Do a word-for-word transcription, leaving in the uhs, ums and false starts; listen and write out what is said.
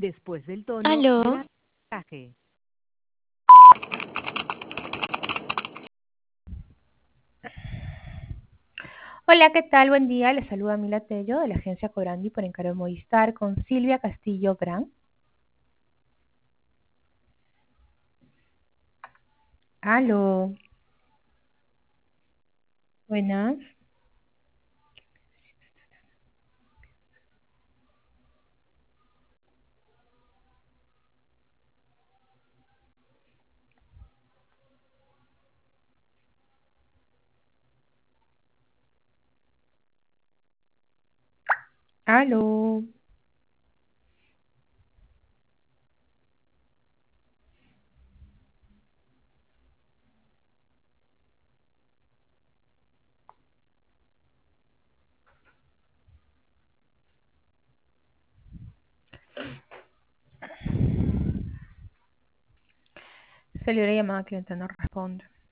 Después del tono, Aló. grabe el mensaje. Hola, ¿qué tal? Buen día. Les saluda Mila Tello de la agencia Cobrandi por encargo de Movistar con Silvia Castillo Gran. Aló. Buenas. Aló. Salió la llamada, cliente no responde.